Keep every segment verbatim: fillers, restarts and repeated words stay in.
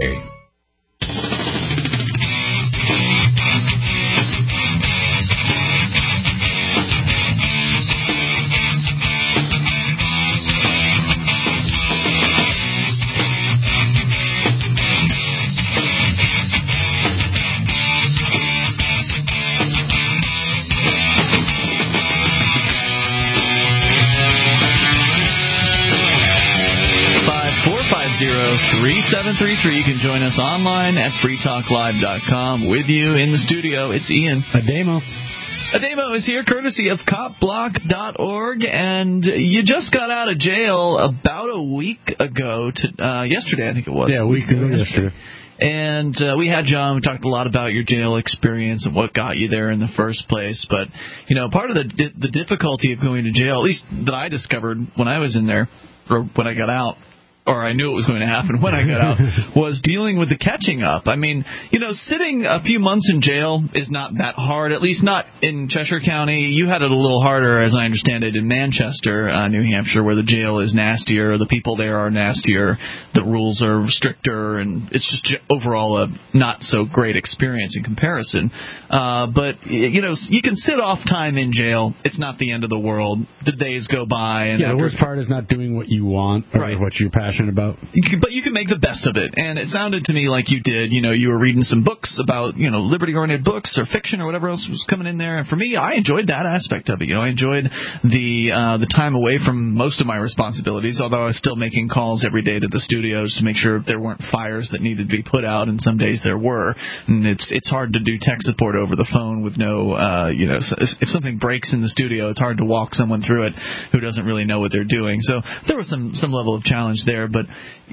three seven three three. You can join us online at free talk live dot com. With you in the studio, it's Ian. Ademo. Ademo is here, courtesy of cop block dot org, and you just got out of jail about a week ago, to uh, yesterday, I think it was. Yeah, a week ago yesterday. And uh, we had John. We talked a lot about your jail experience and what got you there in the first place. But, you know, part of the di- the difficulty of going to jail, at least that I discovered when I was in there, or when I got out, or I knew it was going to happen when I got out, was dealing with the catching up. I mean, you know, sitting a few months in jail is not that hard, at least not in Cheshire County. You had it a little harder, as I understand it, in Manchester, uh, New Hampshire, where the jail is nastier, the people there are nastier, the rules are stricter, and it's just overall a not-so-great experience in comparison. Uh, but, you know, you can sit off time in jail. It's not the end of the world. The days go by. And yeah, the worst part is not doing what you want or right. what you're passionate about. You can, but you can make the best of it, and it sounded to me like you did. You know, you were reading some books about, you know, liberty-oriented books or fiction or whatever else was coming in there. And for me, I enjoyed that aspect of it. You know, I enjoyed the uh, the time away from most of my responsibilities, although I was still making calls every day to the studios to make sure there weren't fires that needed to be put out, and some days there were. And it's it's hard to do tech support over the phone with no, uh, you know, if something breaks in the studio, it's hard to walk someone through it who doesn't really know what they're doing. So there was some some level of challenge there. But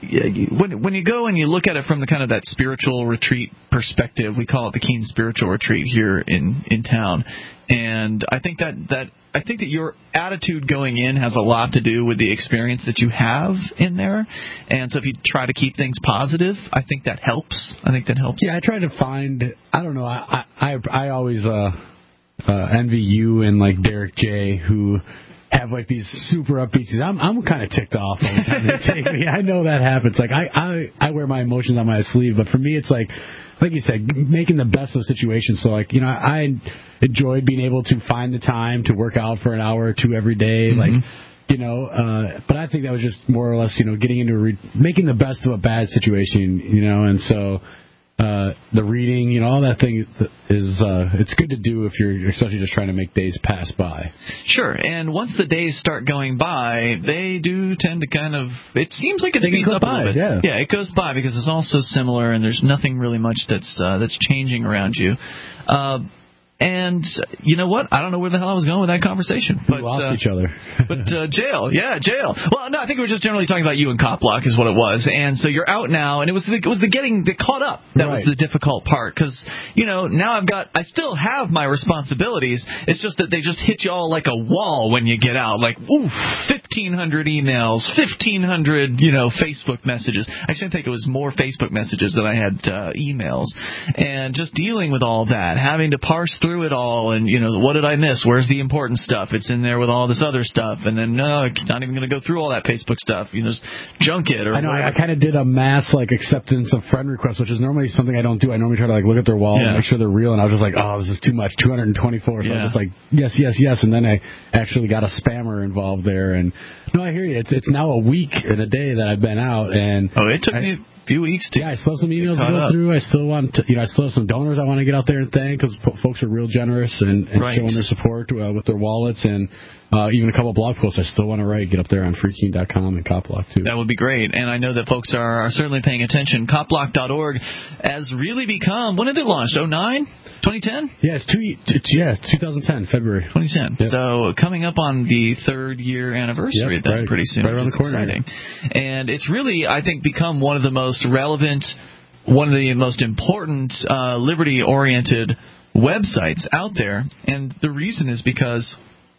when when you go and you look at it from the kind of that spiritual retreat perspective, we call it the Keene Spiritual Retreat here in, in town, and I think that, that I think that your attitude going in has a lot to do with the experience that you have in there, and so if you try to keep things positive, I think that helps. I think that helps. Yeah, I try to find. I don't know. I I I always uh, uh, envy you and like Derek J, who have like these super upbeat scenes. I'm I'm kind of ticked off all the time. They take me. I know that happens. Like I, I I wear my emotions on my sleeve, but for me it's like like you said, making the best of situations. So like, you know, I enjoyed being able to find the time to work out for an hour or two every day. Mm-hmm. Like, you know, uh, but I think that was just more or less, you know, getting into a re- making the best of a bad situation, you know, and so. Uh, the reading, you know, all that thing is, uh, it's good to do if you're especially just trying to make days pass by. Sure, and once the days start going by, they do tend to kind of, it seems like it they speeds up by, a little bit. Yeah. yeah, it goes by because it's all so similar and there's nothing really much that's uh, that's changing around you. Uh, And you know what? I don't know where the hell I was going with that conversation. We but, lost uh, each other. but uh, jail, yeah, jail. Well, no, I think we were just generally talking about you and Cop Block is what it was. And so you're out now, and it was the, it was the getting the caught up that right. was the difficult part. Because, you know, now I've got, I still have my responsibilities. It's just that they just hit you all like a wall when you get out. Like, oof, fifteen hundred emails, fifteen hundred, you know, Facebook messages. Actually, I think it was more Facebook messages than I had uh, emails. And just dealing with all that, having to parse through through it all, and you know, what did I miss? Where's the important stuff? It's in there with all this other stuff, and then no, I'm not even going to go through all that Facebook stuff. You know, just junk it. Or I know. whatever. I, I kind of did a mass like acceptance of friend requests, which is normally something I don't do. I normally try to like look at their wall yeah. and make sure they're real, and I was just like, oh, this is too much, two hundred twenty-four. So yeah. I was like, yes, yes, yes, and then I actually got a spammer involved there, and no, I hear you. It's it's now a week and a day that I've been out, and oh, it took I, me. Few weeks to yeah, I still have some emails to go up. through. I still want to, you know, I still have some donors I want to get out there and thank because po- folks are real generous and, and right. showing their support uh, with their wallets and uh, even a couple of blog posts I still want to write. Get up there on free keene dot com and Copblock too. That would be great, and I know that folks are, are certainly paying attention. Cop block dot org has really become. When did it launch? oh nine? twenty ten? Yeah, it's two. It's, yeah, twenty ten, February. twenty ten. Yep. So coming up on the third year anniversary yep, then right, pretty soon. Right around the corner. Exciting. And it's really, I think, become one of the most relevant, one of the most important uh, liberty-oriented websites out there. And the reason is because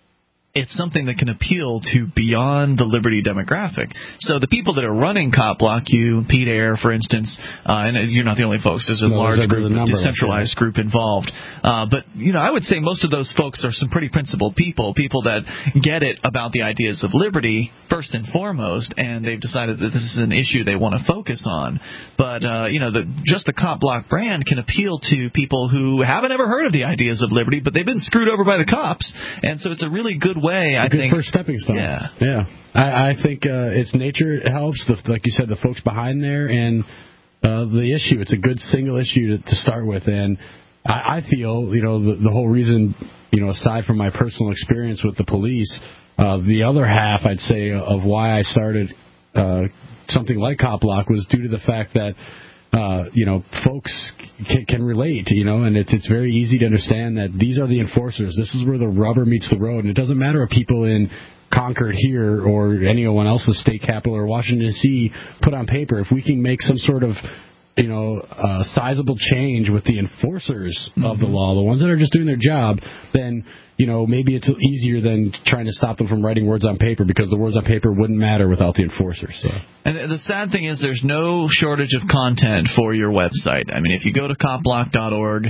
it's something that can appeal to beyond the liberty demographic. So the people that are running Cop Block, you, Pete Eyre, for instance, uh, and you're not the only folks. There's a no, large there's group, a a decentralized group involved. Uh, but, you know, I would say most of those folks are some pretty principled people, people that get it about the ideas of liberty, first and foremost, and they've decided that this is an issue they want to focus on. But, uh, you know, the, just the Cop Block brand can appeal to people who haven't ever heard of the ideas of liberty, but they've been screwed over by the cops. And so it's a really good way, I I good think. First stepping stone. Yeah. Yeah. I, I think uh, its nature helps, the, like you said, the folks behind there, and uh, the issue. It's a good single issue to, to start with. And I, I feel, you know, the, the whole reason, you know, aside from my personal experience with the police, uh, the other half, I'd say, of why I started uh, something like Cop Block was due to the fact that Uh, you know, folks can, can relate, you know, and it's it's very easy to understand that these are the enforcers. This is where the rubber meets the road, and it doesn't matter if people in Concord here or anyone else's state capital or Washington, D C put on paper. If we can make some sort of, you know, uh, sizable change with the enforcers mm-hmm. of the law, the ones that are just doing their job, then, you know, maybe it's easier than trying to stop them from writing words on paper, because the words on paper wouldn't matter without the enforcers. So. And the sad thing is there's no shortage of content for your website. I mean, if you go to cop block dot org,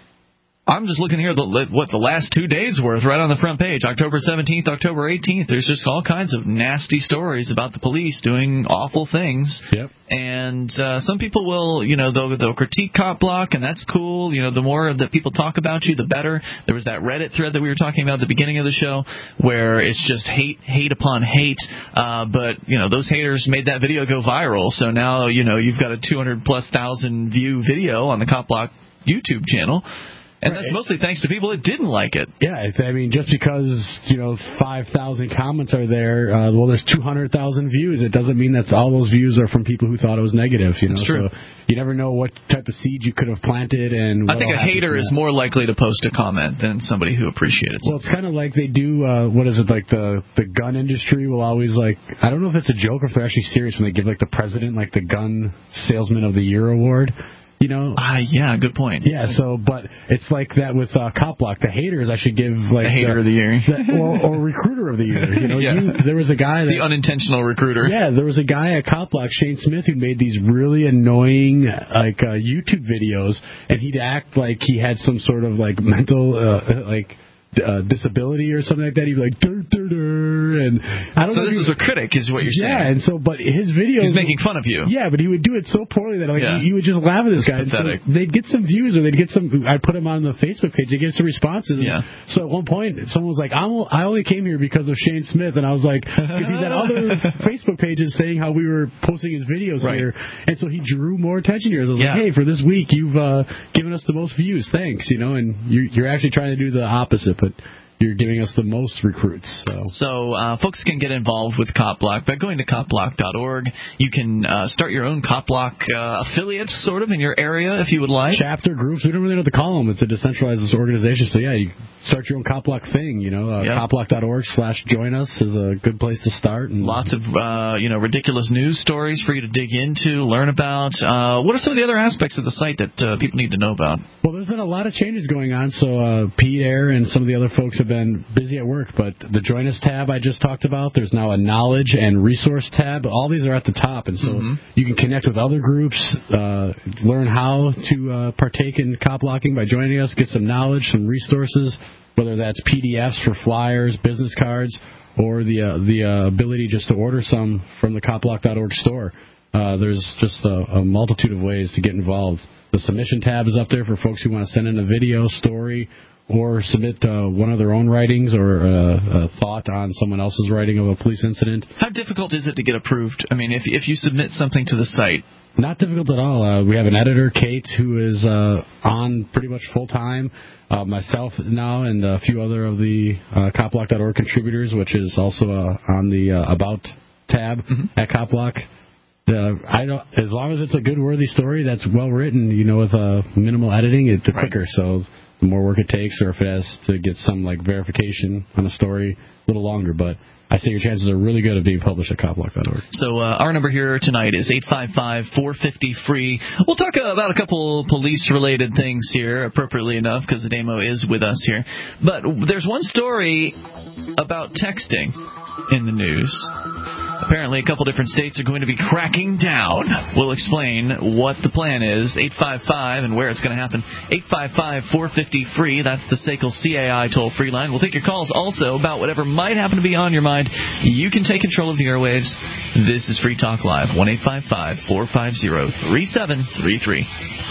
I'm just looking here, the, what, the last two days' worth right on the front page, October seventeenth, October eighteenth. There's just all kinds of nasty stories about the police doing awful things. Yep. And uh, some people will, you know, they'll, they'll critique Cop Block, and that's cool. You know, the more that people talk about you, the better. There was that Reddit thread that we were talking about at the beginning of the show where it's just hate, hate upon hate. Uh, but, you know, those haters made that video go viral. So now, you know, you've got a two hundred plus thousand view video on the Cop Block YouTube channel. And right. That's mostly thanks to people that didn't like it. Yeah, I mean, just because, you know, five thousand comments are there, uh, well, there's two hundred thousand views. It doesn't mean that all those views are from people who thought it was negative, you know. That's true. So you never know what type of seed you could have planted. And I think a hater is more likely to post a comment than somebody who appreciates it. Well, it's kind of like they do, uh, what is it, like the, the gun industry will always, like, I don't know if it's a joke or if they're actually serious when they give, like, the president, like, the Gun Salesman of the Year award. You know? Ah, uh, yeah, good point. Yeah, so, but it's like that with uh, Cop Block. The haters, I should give, like... The hater the, of the year. The, or, or recruiter of the year. You know, yeah. you, there was a guy that... The unintentional recruiter. Yeah, there was a guy at Cop Block, Shane Smith, who made these really annoying, like, uh, YouTube videos, and he'd act like he had some sort of, like, mental, uh, like... Uh, disability or something like that. He'd be like, dur, dur, dur, and I don't so know. So this is a critic, is what you're yeah, saying. Yeah, and so, but his videos. He's making fun of you. Yeah, but he would do it so poorly that like yeah. you, you would just laugh at this it's guy. Pathetic. So they'd get some views, or they'd get some. I put him on the Facebook page. They get some responses. Yeah. So at one point, someone was like, I'm, I only came here because of Shane Smith, and I was like, because he's at other Facebook pages saying how we were posting his videos right. here, and so he drew more attention here. So I was yeah. like, hey, for this week, you've uh, given us the most views. Thanks, you know, and you're, you're actually trying to do the opposite, but. You're giving us the most recruits. So, so uh, folks can get involved with Cop Block by going to cop block dot org. You can uh, start your own Cop Block uh, affiliate, sort of, in your area if you would like. Chapter groups. We don't really know what to call them. It's a decentralized organization. So, yeah, you start your own Cop Block thing. You know, uh, yep. cop block dot org slash join us is a good place to start. And lots of, uh, you know, ridiculous news stories for you to dig into, learn about. Uh, what are some of the other aspects of the site that uh, people need to know about? Well, there's been a lot of changes going on. So, uh, Pete Eyre and some of the other folks have been busy at work, but the Join Us tab I just talked about, there's now a Knowledge and Resource tab. All these are at the top, and so mm-hmm. you can connect with other groups, uh, learn how to uh, partake in cop blocking by joining us, get some knowledge, some resources, whether that's P D Fs for flyers, business cards, or the uh, the uh, ability just to order some from the cop block dot org store. Uh, there's just a, a multitude of ways to get involved. The submission tab is up there for folks who want to send in a video, story, or submit uh, one of their own writings or uh, a thought on someone else's writing of a police incident. How difficult is it to get approved? I mean, if if you submit something to the site. Not difficult at all. Uh, we have an editor, Kate, who is uh, on pretty much full-time. Uh, myself now and a few other of the uh, cop block dot org contributors, which is also uh, on the uh, About tab mm-hmm. at CopBlock. Uh, I don't, as long as it's a good, worthy story that's well-written, you know, with uh, minimal editing, it's right. quicker. So the more work it takes, or if it has to get some like verification on a story, a little longer. But I say your chances are really good of being published at cop lock dot org. So uh, our number here tonight is eight five five, four five zero, free. We'll talk about a couple police-related things here, appropriately enough, because the Damo is with us here. But there's one story about texting in the news. Apparently, a couple different states are going to be cracking down. We'll explain what the plan is. eight five five and where it's going to happen. eight five five, four five zero, free. That's the S A C L C A I toll-free line. We'll take your calls also about whatever might happen to be on your mind. You can take control of the airwaves. This is Free Talk Live. one eight five five, four five zero, three seven three three.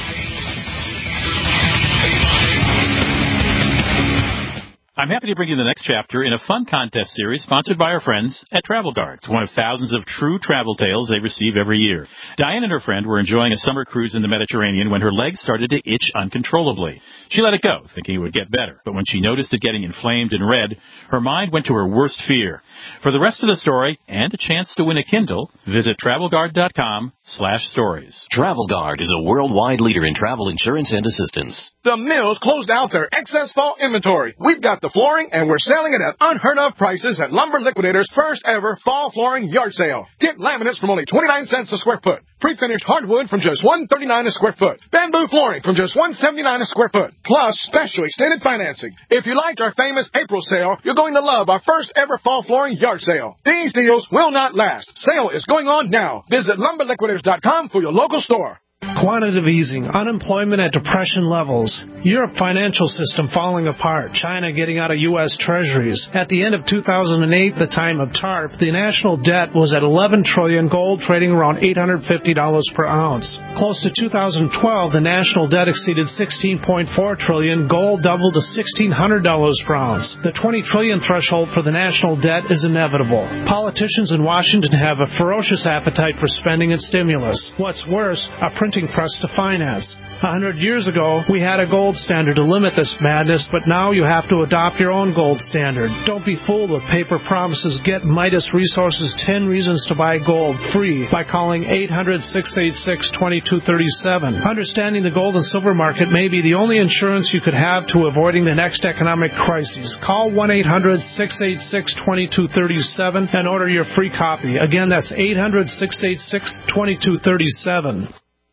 I'm happy to bring you the next chapter in a fun contest series sponsored by our friends at Travel Guard. It's one of thousands of true travel tales they receive every year. Diane and her friend were enjoying a summer cruise in the Mediterranean when her legs started to itch uncontrollably. She let it go, thinking it would get better. But when she noticed it getting inflamed and red, her mind went to her worst fear. For the rest of the story and a chance to win a Kindle, visit TravelGuard.com slash stories. Travel Guard is a worldwide leader in travel insurance and assistance. The Mills closed out their excess fall inventory. We've got the flooring, and we're selling it at unheard of prices at Lumber Liquidator's first ever fall flooring yard sale. Get laminates from only twenty-nine cents a square foot. Pre-finished hardwood from just one thirty-nine a square foot. Bamboo flooring from just one seventy-nine a square foot. Plus special extended financing. If you liked our famous April sale, you're going to love our first ever fall flooring yard sale. These deals will not last. Sale is going on now. Visit lumber liquidators dot com for your local store. Quantitative easing, unemployment at depression levels, Europe financial system falling apart, China getting out of U S treasuries. At the end of two thousand eight, the time of TARP, the national debt was at eleven trillion dollars, gold trading around eight hundred fifty dollars per ounce. Close to two thousand twelve, the national debt exceeded sixteen point four trillion dollars, gold doubled to sixteen hundred dollars per ounce. The twenty trillion dollars threshold for the national debt is inevitable. Politicians in Washington have a ferocious appetite for spending and stimulus. What's worse, a printing press to finance. A hundred years ago, we had a gold standard to limit this madness, but now you have to adopt your own gold standard. Don't be fooled with paper promises. Get Midas Resources ten Reasons to Buy Gold free by calling eight hundred, six eight six, two two three seven. Understanding the gold and silver market may be the only insurance you could have to avoiding the next economic crisis. Call one eight hundred, six eight six, two two three seven and order your free copy. Again, that's eight hundred, six eight six, two two three seven.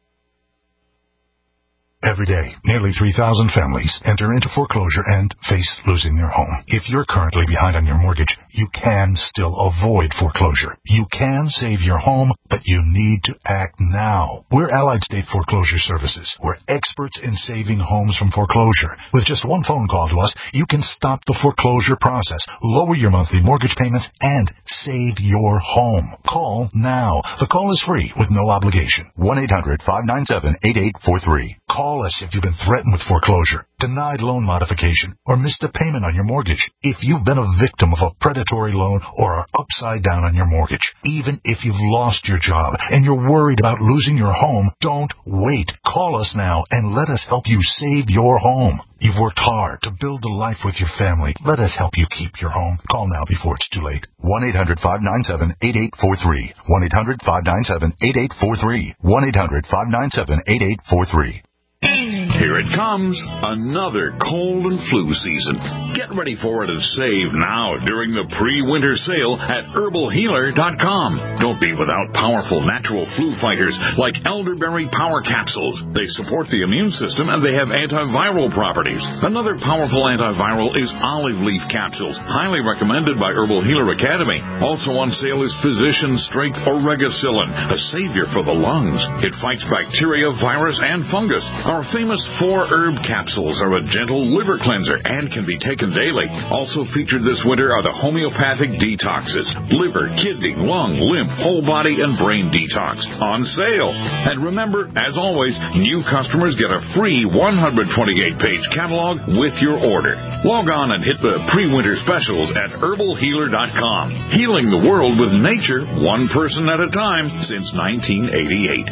Every day, nearly three thousand families enter into foreclosure and face losing their home. If you're currently behind on your mortgage, you can still avoid foreclosure. You can save your home, but you need to act now. We're Allied State Foreclosure Services. We're experts in saving homes from foreclosure. With just one phone call to us, you can stop the foreclosure process, lower your monthly mortgage payments, and save your home. Call now. The call is free with no obligation. one eight hundred, five nine seven, eight eight four three. Call us if you've been threatened with foreclosure, denied loan modification, or missed a payment on your mortgage. If you've been a victim of a predatory loan or are upside down on your mortgage, even if you've lost your job and you're worried about losing your home, don't wait. Call us now and let us help you save your home. You've worked hard to build a life with your family. Let us help you keep your home. Call now before it's too late. one eight hundred, five nine seven, eight eight four three. one eight hundred, five nine seven, eight eight four three. one eight hundred, five nine seven, eight eight four three. Here it comes, another cold and flu season. Get ready for it and save now during the pre-winter sale at herbal healer dot com. Don't be without powerful natural flu fighters like elderberry power capsules. They support the immune system and they have antiviral properties. Another powerful antiviral is olive leaf capsules, highly recommended by Herbal Healer Academy. Also on sale is Physician Strength Oregacillin, a savior for the lungs. It fights bacteria, virus, and fungus. Our famous four herb capsules are a gentle liver cleanser and can be taken daily. Also featured this winter are the homeopathic detoxes, liver, kidney, lung, lymph, whole body, and brain detox on sale. And remember, as always, new customers get a free one hundred twenty-eight page catalog with your order. Log on and hit the pre-winter specials at herbal healer dot com. Healing the world with nature, one person at a time since nineteen eighty-eight.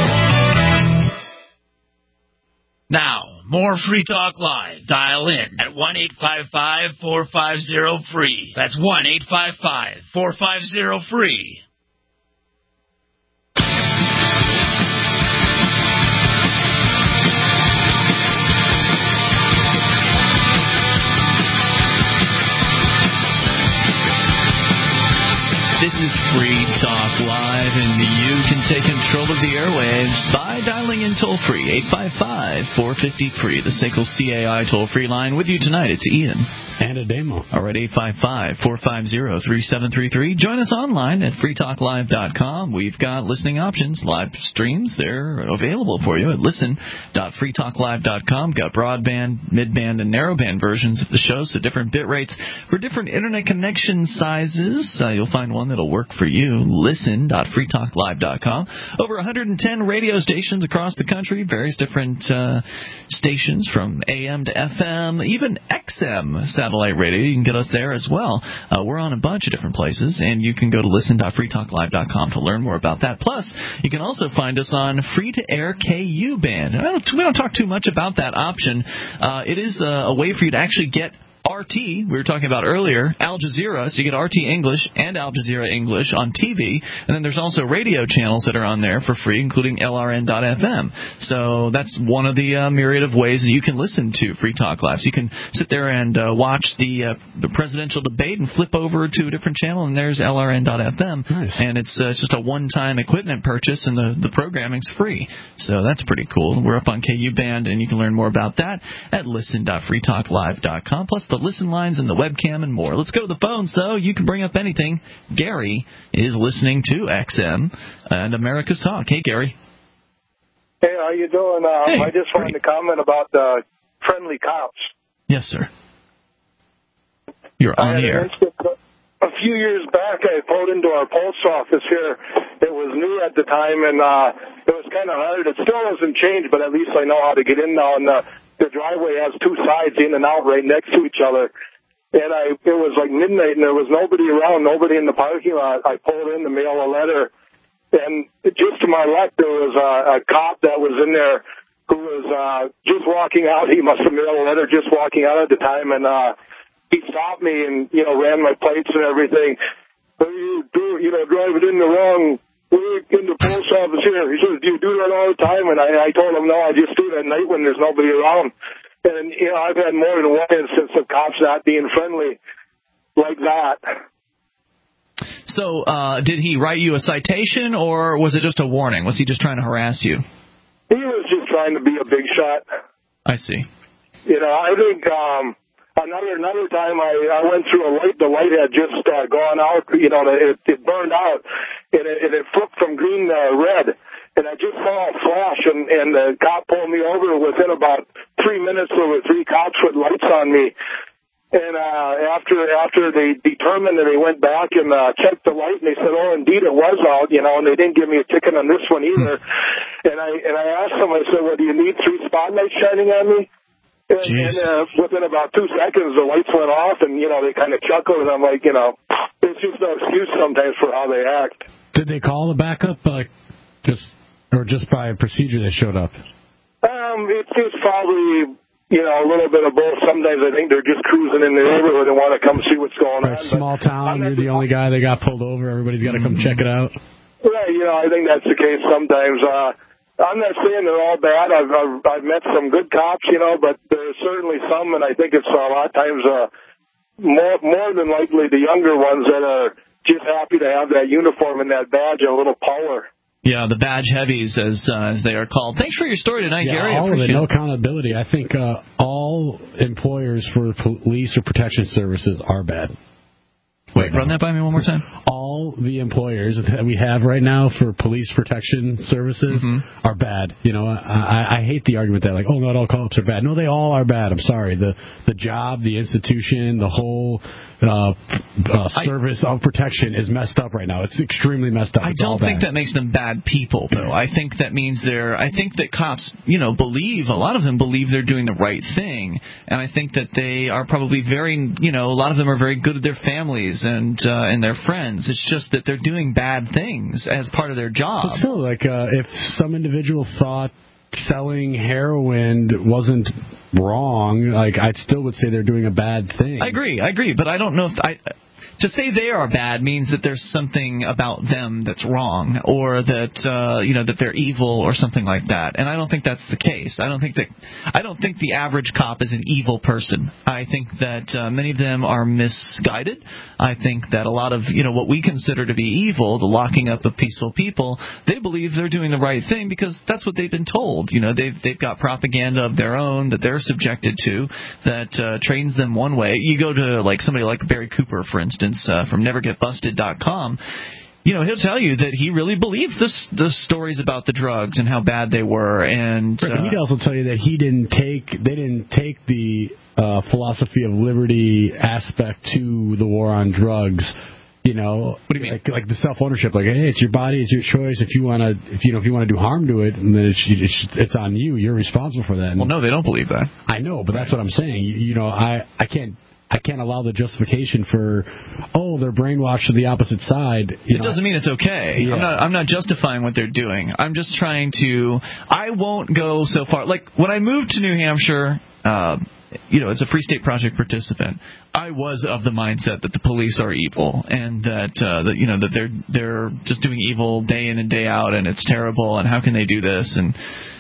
Now, more Free Talk Live. Dial in at one eight five five, four five zero, free. That's one eight five five, four five zero, free. the airwaves by dialing in toll-free, eight five five, four five zero, free, the S A C L C A I toll-free line. With you tonight, it's Ian. And a demo. All right, eight five five, four five zero, three seven three three. Join us online at free talk live dot com. We've got listening options, live streams. They're available for you at listen dot free talk live dot com. Got broadband, midband, and narrowband versions of the show, so different bit rates for different internet connection sizes. Uh, you'll find one that'll work for you. listen dot free talk live dot com. Over one hundred ten radio stations across the country, various different uh, stations from A M to F M, even X M satellite radio. You can get us there as well. Uh, we're on a bunch of different places, and you can go to listen dot free talk live dot com to learn more about that. Plus, you can also find us on free-to-air K U band. I don't, we don't talk too much about that option. Uh, it is a, a way for you to actually get R T, we were talking about earlier, Al Jazeera, so you get R T English and Al Jazeera English on T V, and then there's also radio channels that are on there for free, including L R N dot F M. So that's one of the uh, myriad of ways that you can listen to Free Talk Live. So you can sit there and uh, watch the uh, the presidential debate and flip over to a different channel, and there's L R N dot F M. Nice. And it's, uh, it's just a one-time equipment purchase, and the, the programming's free. So that's pretty cool. We're up on K U band, and you can learn more about that at listen dot free talk live dot com, plus the listen lines and the webcam and more. Let's go to the phones, though. You can bring up anything. Gary is listening to X M and America's Talk. Hey, Gary. Hey, how you doing? Uh, Hey, I just wanted to comment about the friendly cops. Yes, sir. You're I on had the an air. incident a few years back. I pulled into our post office here. It was new at the time, and uh, it was kind of hard. It still hasn't changed, but at least I know how to get in now. And the, the driveway has two sides in and out right next to each other. And I, it was like midnight, and there was nobody around, nobody in the parking lot. I pulled in to mail a letter, and just to my left, there was a, a cop that was in there who was uh, just walking out. He must have mailed a letter just walking out at the time, and uh, he stopped me and, you know, ran my plates and everything. What are you doing, you know, driving in the wrong way in the post office here? He says, do you do that all the time? And I, I told him, no, I just do it at night when there's nobody around. And, you know, I've had more than one instance of cops not being friendly like that. So uh, did he write you a citation, or was it just a warning? Was he just trying to harass you? He was just trying to be a big shot. I see. You know, I think um, another another time I, I went through a light. The light had just uh, gone out. You know, it, it burned out, and it, and it flipped from green to red. And I just saw a flash, and, and the cop pulled me over. Within about three minutes, there were three cops with lights on me. And uh, after after they determined, and they went back and uh, checked the light, and they said, "Oh, indeed, it was out." You know, and they didn't give me a ticket on this one either. and I and I asked them, I said, "Well, do you need three spotlights shining on me?" And, and uh, within about two seconds, the lights went off, and you know, they kind of chuckled, and I'm like, you know, there's just no excuse sometimes for how they act. Did they call the backup, uh, just or just by procedure they showed up? Um, it's just probably, you know, a little bit of both. Sometimes I think they're just cruising in the neighborhood and want to come see what's going Right, on. small town, you're the only guy that got pulled over. Everybody's got to come check it out. Right, you know, I think that's the case sometimes. Uh, I'm not saying they're all bad. I've, I've I've met some good cops, you know, but there's certainly some, and I think it's a lot of times uh, more more than likely the younger ones that are just happy to have that uniform and that badge and a little power. Yeah, the badge heavies, as uh, as they are called. Thanks for your story tonight, Yeah, Gary. all I of it, appreciate no it. accountability. I think uh, all employers for police or protection services are bad. Wait, run that by me one more time. All the employers that we have right now for police protection services Mm-hmm. are bad. You know, I, I hate the argument that, like, oh, not all cops are bad. No, they all are bad. I'm sorry. The the job, the institution, the whole uh, uh, service I, of protection is messed up right now. It's extremely messed up. I It's don't all think bad. that makes them bad people, though. I think that means they're. I think that cops, you know, believe a lot of them believe they're doing the right thing, and I think that they are probably very, you know, a lot of them are very good at their families and uh, and their friends. It's just that they're doing bad things as part of their job. But still, like, uh, if some individual thought selling heroin wasn't wrong, like, I still would say they're doing a bad thing. I agree, I agree, but I don't know if I. to say they are bad means that there's something about them that's wrong, or that uh, you know that they're evil or something like that. And I don't think that's the case. I don't think that I don't think the average cop is an evil person. I think that uh, many of them are misguided. I think that a lot of you know what we consider to be evil, the locking up of peaceful people, they believe they're doing the right thing because that's what they've been told. You know, they've they've got propaganda of their own that they're subjected to that uh, trains them one way. You go to like somebody like Barry Cooper, for instance. Uh, from never get busted dot com, you know, he'll tell you that he really believed this, the stories about the drugs and how bad they were. And right, uh, he'd also tell you that he didn't take, they didn't take the uh, philosophy of liberty aspect to the war on drugs. You know, what do you mean? Like, like the self-ownership, like, hey, it's your body, it's your choice. If you want to, if you know, if you want to do harm to it, then it's, it's it's on you. You're responsible for that. And well, no, they don't believe that. I know, but that's what I'm saying. You, you know, I I can't. I can't allow the justification for, oh, they're brainwashed to the opposite side. You it know, doesn't mean it's okay. Yeah. I'm not. I'm not justifying what they're doing. I'm just trying to. I won't go so far. Like when I moved to New Hampshire, uh, you know, as a Free State Project participant, I was of the mindset that the police are evil and that uh, that you know that they're they're just doing evil day in and day out, and it's terrible. And how can they do this? And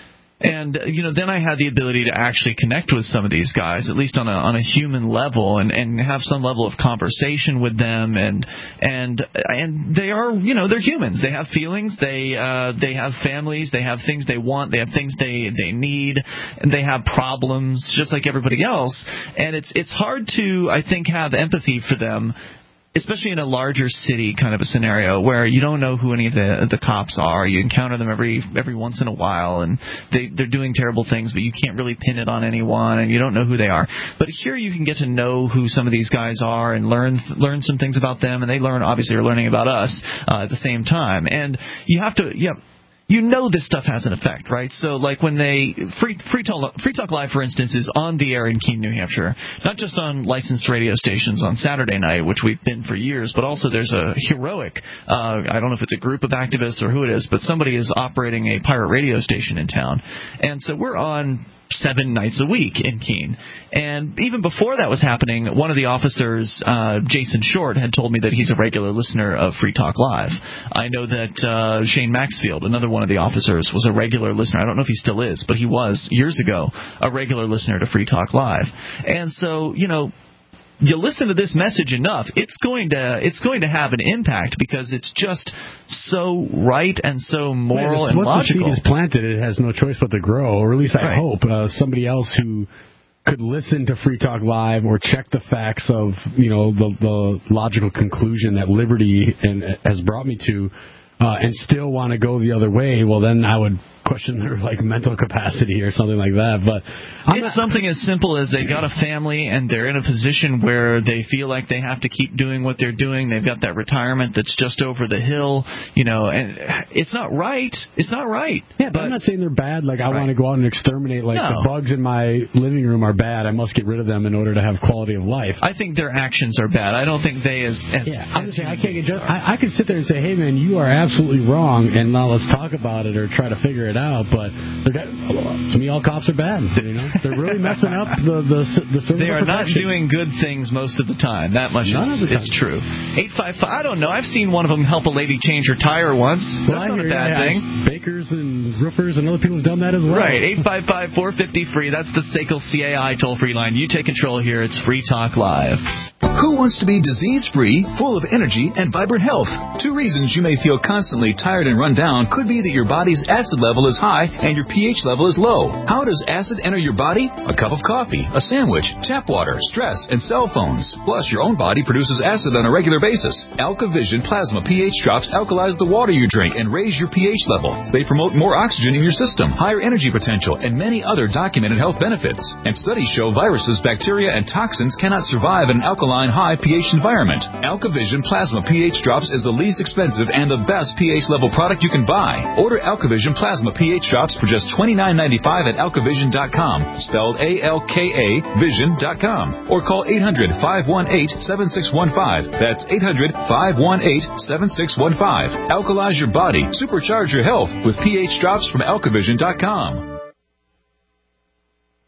And, you know, then I had the ability to actually connect with some of these guys, at least on a on a human level, and, and have some level of conversation with them. And and and they are, you know, they're humans. They have feelings. They uh, they have families. They have things they want. They have things they they need. And they have problems just like everybody else. And it's it's hard to, I think, have empathy for them, especially in a larger city kind of a scenario where you don't know who any of the the cops are. You encounter them every every once in a while, and they, they're doing terrible things, but you can't really pin it on anyone, and you don't know who they are. But here you can get to know who some of these guys are and learn learn some things about them, and they learn, obviously, are learning about us uh, at the same time. And you have to, yeah. You know this stuff has an effect, right? So, like when they Free Free Talk, Free Talk Live, for instance, is on the air in Keene, New Hampshire, not just on licensed radio stations on Saturday night, which we've been for years, but also there's a heroic, uh, I don't know if it's a group of activists or who it is, but somebody is operating a pirate radio station in town, and so we're on seven nights a week in Keene. And even before that was happening, one of the officers, uh, Jason Short, had told me that he's a regular listener of Free Talk Live. I know that uh, Shane Maxfield, another one of the officers, was a regular listener. I don't know if he still is, but he was, years ago, a regular listener to Free Talk Live. And so, you know, you listen to this message enough, it's going to it's going to have an impact because it's just so right and so moral yeah, and once logical. Once the seed is planted, it has no choice but to grow, or at least I right. hope uh, somebody else who could listen to Free Talk Live or check the facts of, you know, the, the logical conclusion that liberty and, has brought me to, uh, and still want to go the other way, well, then I would question their like mental capacity or something like that. But I'm it's not, something as simple as they got a family and they're in a position where they feel like they have to keep doing what they're doing. They've got that retirement that's just over the hill, you know, and it's not right. It's not right. Yeah, but, but I'm not saying they're bad. Like I right. want to go out and exterminate. Like no. the bugs in my living room are bad. I must get rid of them in order to have quality of life. I think their actions are bad. I don't think they as, as yeah. I'm as just saying I can't get just. I, I can sit there and say, hey man, you are absolutely wrong, and now let's talk about it or try to figure it out. But to me, all cops are bad. You know, they're really messing up the the the service. They are not protection. doing good things most of the time. That much None is, is true. Eight five five. I don't know. I've seen one of them help a lady change her tire once. Well, That's I not hear, a bad yeah, thing. Bakers and roofers and other people have done that as well. Right. Eight five five four fifty free. That's the S A C L C A I toll free line. You take control here. It's Free Talk Live. Who wants to be disease-free, full of energy, and vibrant health? Two reasons you may feel constantly tired and run down could be that your body's acid level is high and your pH level is low. How does acid enter your body? A cup of coffee, a sandwich, tap water, stress, and cell phones. Plus, your own body produces acid on a regular basis. AlkaVision Plasma pH drops alkalize the water you drink and raise your pH level. They promote more oxygen in your system, higher energy potential, and many other documented health benefits. And studies show viruses, bacteria, and toxins cannot survive in an alkaline high pH environment. AlkaVision Plasma pH Drops is the least expensive and the best pH level product you can buy. Order AlkaVision Plasma pH Drops for just twenty-nine ninety-five at alkavision dot com, spelled A L K A vision dot com, or call eight hundred, five one eight, seven six one five. That's eight hundred, five one eight, seven six one five. Alkalize your body, supercharge your health with pH Drops from alkavision dot com.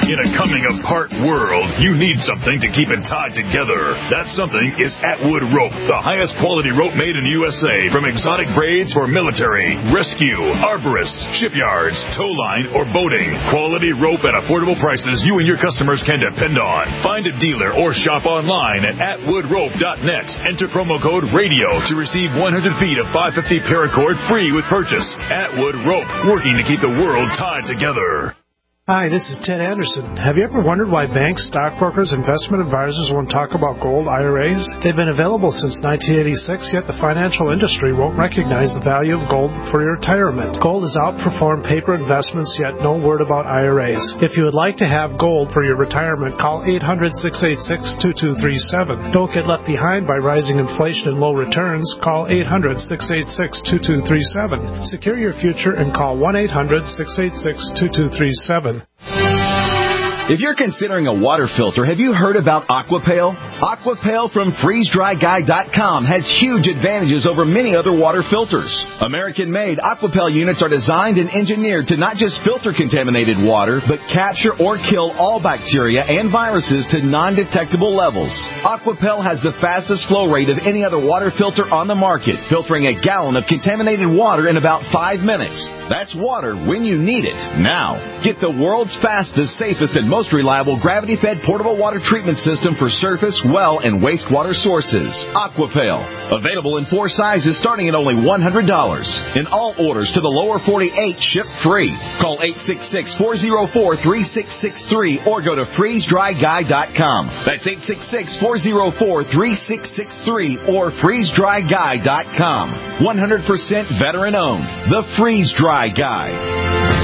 In a coming-apart world, you need something to keep it tied together. That something is Atwood Rope, the highest quality rope made in the U S A, from exotic braids for military, rescue, arborists, shipyards, tow line, or boating. Quality rope at affordable prices you and your customers can depend on. Find a dealer or shop online at atwood rope dot net. Enter promo code RADIO to receive one hundred feet of five fifty paracord free with purchase. Atwood Rope, working to keep the world tied together. Hi, this is Ted Anderson. Have you ever wondered why banks, stockbrokers, investment advisors won't talk about gold I R As? They've been available since nineteen eighty-six, yet the financial industry won't recognize the value of gold for your retirement. Gold has outperformed paper investments, yet no word about I R As. If you would like to have gold for your retirement, call eight hundred, six eight six, two two three seven. Don't get left behind by rising inflation and low returns. Call eight hundred, six eight six, two two three seven. Secure your future and call one eight hundred, six eight six, two two three seven. If you're considering a water filter, have you heard about Aquapail? Aquapail from freeze dry guy dot com has huge advantages over many other water filters. American-made Aquapail units are designed and engineered to not just filter contaminated water, but capture or kill all bacteria and viruses to non-detectable levels. Aquapail has the fastest flow rate of any other water filter on the market, filtering a gallon of contaminated water in about five minutes. That's water when you need it, now. Get the world's fastest, safest, and most reliable gravity-fed portable water treatment system for surface, well, and wastewater sources. Aquapail. Available in four sizes starting at only one hundred dollars. And all orders to the lower forty-eight ship free. Call eight six six, four oh four, three six six three or go to freeze dry guy dot com. That's eight six six, four oh four, three six six three or freeze dry guy dot com. one hundred percent veteran owned. The Freeze Dry Guy.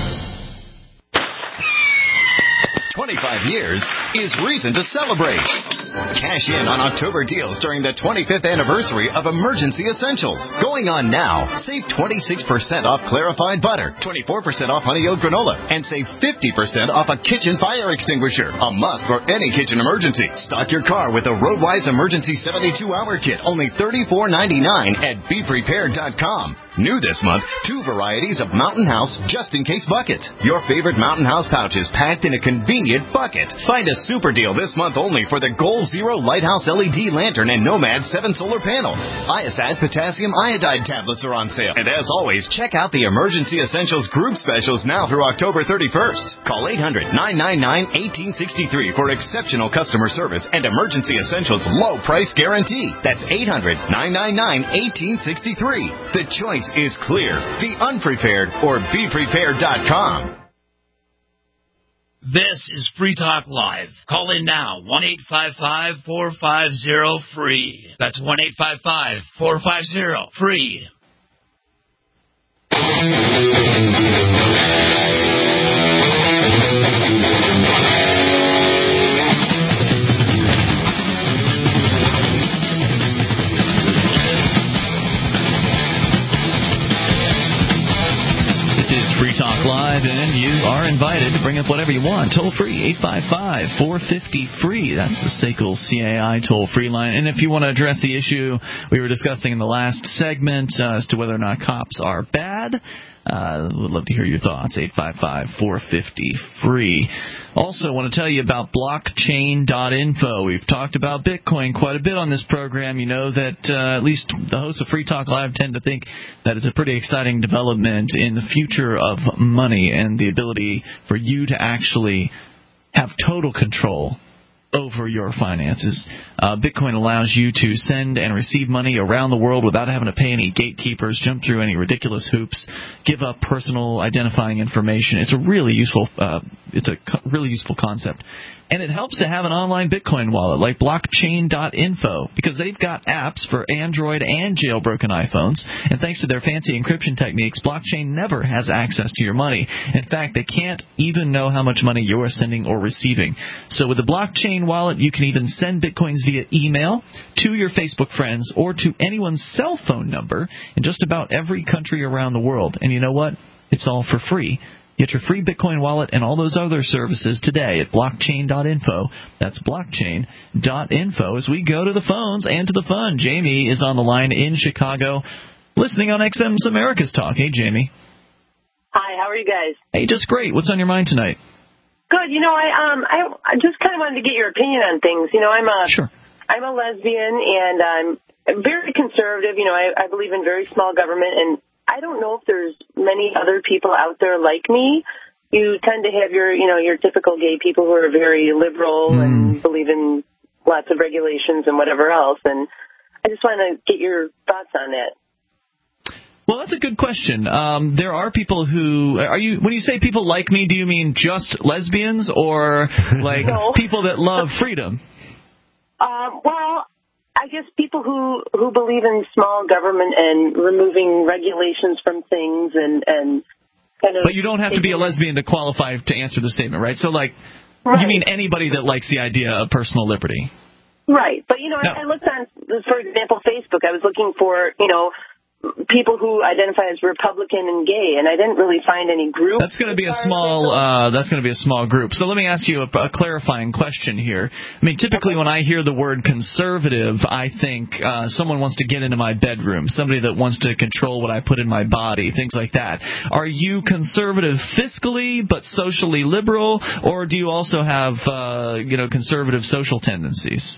twenty-five years is reason to celebrate. Cash in on October deals during the twenty-fifth anniversary of Emergency Essentials. Going on now. Save twenty-six percent off clarified butter, twenty-four percent off honey oat granola, and save fifty percent off a kitchen fire extinguisher. A must for any kitchen emergency. Stock your car with a Roadwise Emergency seventy-two hour kit, only thirty-four ninety-nine at be prepared dot com. New this month, two varieties of Mountain House just-in-case buckets. Your favorite Mountain House pouches packed in a convenient bucket. Find a super deal this month only for the Goal Zero Lighthouse L E D lantern and Nomad seven solar panel. Iosat potassium iodide tablets are on sale. And as always, check out the Emergency Essentials group specials now through October thirty-first. Call eight hundred, nine nine nine, one eight six three for exceptional customer service and Emergency Essentials low price guarantee. That's eight hundred, nine nine nine, one eight six three. The choice is clear. Be unprepared or be prepared dot com. This is Free Talk Live. Call in now, one eight five five, four five zero, free. That's one eight five five, four five zero, free. Free Talk Live, and you are invited to bring up whatever you want. Toll free, eight five five, four five zero, free. That's the S A C L C A I toll-free line. And if you want to address the issue we were discussing in the last segment uh, as to whether or not cops are bad, uh, would love to hear your thoughts. eight five five, four five zero, free. Also, want to tell you about blockchain dot info. We've talked about Bitcoin quite a bit on this program. You know that uh, at least the hosts of Free Talk Live tend to think that it's a pretty exciting development in the future of money and the ability for you to actually have total control over your finances. Uh, Bitcoin allows you to send and receive money around the world without having to pay any gatekeepers, jump through any ridiculous hoops, give up personal identifying information. It's a really useful, uh, it's a co- really useful concept. And it helps to have an online Bitcoin wallet like blockchain dot info because they've got apps for Android and jailbroken iPhones. And thanks to their fancy encryption techniques, blockchain never has access to your money. In fact, they can't even know how much money you're sending or receiving. So with the blockchain wallet, you can even send Bitcoins via email to your Facebook friends or to anyone's cell phone number in just about every country around the world. And you know what? It's all for free. Get your free Bitcoin wallet and all those other services today at blockchain dot info. That's blockchain dot info. As we go to the phones and to the fun, Jamie is on the line in Chicago, listening on X M's America's Talk. Hey, Jamie. Hi, how are you guys? Hey, just great. What's on your mind tonight? Good. You know, I um, I, I just kind of wanted to get your opinion on things. You know, I'm a, sure. I'm a lesbian, and I'm very conservative. You know, I, I believe in very small government, and I don't know if there's many other people out there like me. You tend to have your, you know, your typical gay people who are very liberal mm. and believe in lots of regulations and whatever else. And I just want to get your thoughts on that. Well, that's a good question. Um, there are people who are you. When you say people like me, do you mean just lesbians or like no. people that love freedom? Um, well, I guess people who who believe in small government and removing regulations from things and and kind of. But you don't have to be a lesbian to qualify to answer the statement, right? So, like, right. you mean anybody that likes the idea of personal liberty? Right. But you know, no. I, I looked on, for example, Facebook. I was looking for, you know, people who identify as Republican and gay, and I didn't really find any group. That's going to be a small. Uh, that's going to be a small group. So let me ask you a, a clarifying question here. I mean, typically okay. when I hear the word conservative, I think uh, someone wants to get into my bedroom, somebody that wants to control what I put in my body, things like that. Are you conservative fiscally but socially liberal, or do you also have uh, you know conservative social tendencies?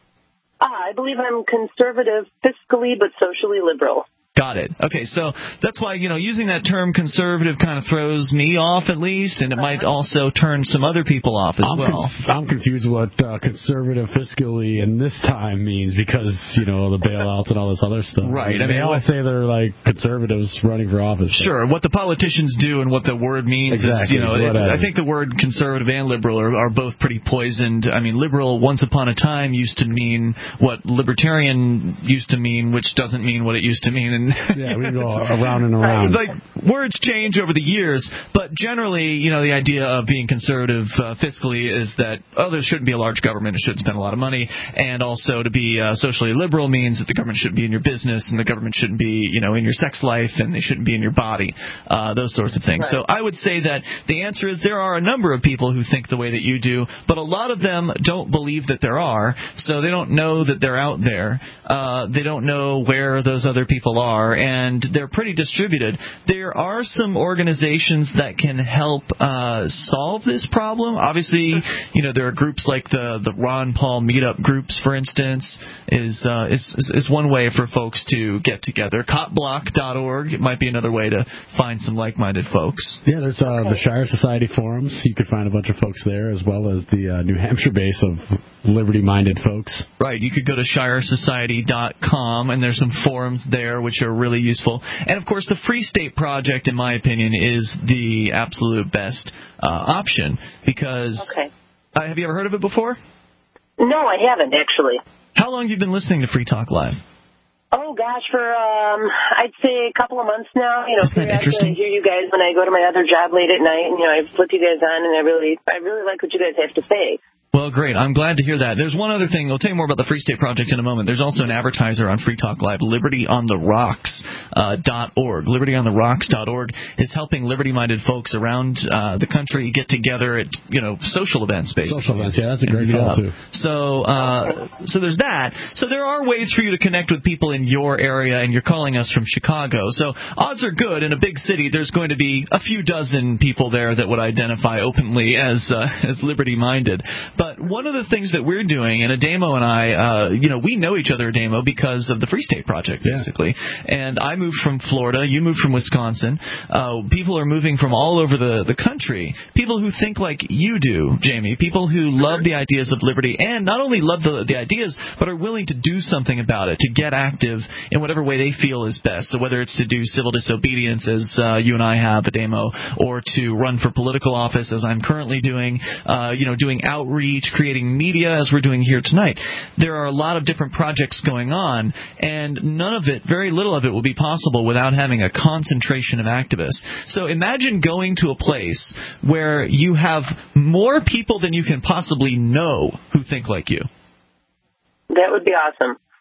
Ah, I believe I'm conservative fiscally but socially liberal. Got it. Okay, so that's why, you know, using that term conservative kind of throws me off at least, and it might also turn some other people off as I'm well. Con- I'm confused what uh, conservative fiscally in this time means because, you know, the bailouts and all this other stuff. Right. I mean, they all say they're like conservatives running for office. Sure. What the politicians do and what the word means exactly. is, you know, it, I think the word conservative and liberal are, are both pretty poisoned. I mean, liberal once upon a time used to mean what libertarian used to mean, which doesn't mean what it used to mean. And yeah, we go around and around. Like, words change over the years, but generally, you know, the idea of being conservative uh, fiscally is that, oh, there shouldn't be a large government, it shouldn't spend a lot of money, and also to be uh, socially liberal means that the government shouldn't be in your business, and the government shouldn't be, you know, in your sex life, and they shouldn't be in your body, uh, those sorts of things. Right. So I would say that the answer is there are a number of people who think the way that you do, but a lot of them don't believe that there are, so they don't know that they're out there. Uh, they don't know where those other people are, and they're pretty distributed. There are some organizations that can help uh, solve this problem. Obviously, you know, there are groups like the the Ron Paul meetup groups, for instance, is uh, is is one way for folks to get together. cop block dot org might be another way to find some like-minded folks. Yeah, there's uh, okay. the Shire Society forums. You could find a bunch of folks there, as well as the uh, New Hampshire base of liberty-minded folks. Right. You could go to shire society dot com, and there's some forums there which are really useful. And, of course, the Free State Project, in my opinion, is the absolute best uh, option because okay. uh, have you ever heard of it before? No, I haven't, actually. How long have you been listening to Free Talk Live? Oh, gosh, for, um, I'd say a couple of months now. You know, Isn't that interesting? I hear you guys when I go to my other job late at night, and, you know, I flip you guys on, and I really, I really like what you guys have to say. Well, great. I'm glad to hear that. There's one other thing. I'll tell you more about the Free State Project in a moment. There's also an advertiser on Free Talk Live, liberty on the rocks dot org. liberty on the rocks dot org is helping liberty-minded folks around uh, the country get together at, you know, social events, basically. Social events, yeah, that's a great deal, too. So, uh, so there's that. So there are ways for you to connect with people in your area, and you're calling us from Chicago. So odds are good. In a big city, there's going to be a few dozen people there that would identify openly as uh, as liberty-minded. But But one of the things that we're doing, and Ademo and I, uh, you know, we know each other, Ademo, because of the Free State Project, basically. Yeah. And I moved from Florida. You moved from Wisconsin. Uh, people are moving from all over the, the country. People who think like you do, Jamie. People who love the ideas of liberty and not only love the, the ideas, but are willing to do something about it, to get active in whatever way they feel is best. So whether it's to do civil disobedience, as uh, you and I have, Ademo, or to run for political office, as I'm currently doing, uh, you know, doing outreach, creating media, as we're doing here tonight. There are a lot of different projects going on, and none of it, very little of it, will be possible without having a concentration of activists. So imagine going to a place where you have more people than you can possibly know who think like you. That would be awesome.